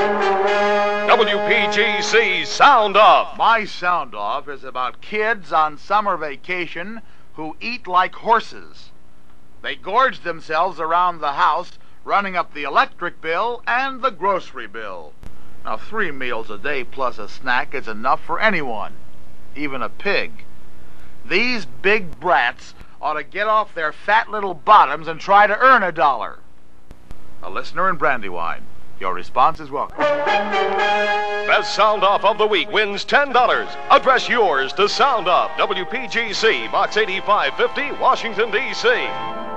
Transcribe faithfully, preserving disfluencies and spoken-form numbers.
W P G C Sound Off. My Sound Off is about kids on summer vacation who eat like horses. They gorge themselves around the house, running up the electric bill and the grocery bill. Now, three meals a day plus a snack is enough for anyone, even a pig. These big brats ought to get off their fat little bottoms and try to earn a dollar. A listener in Brandywine. Your response is welcome. Best Sound Off of the Week wins ten dollars. Address yours to Sound Off, W P G C, Box eighty-five fifty, Washington, D C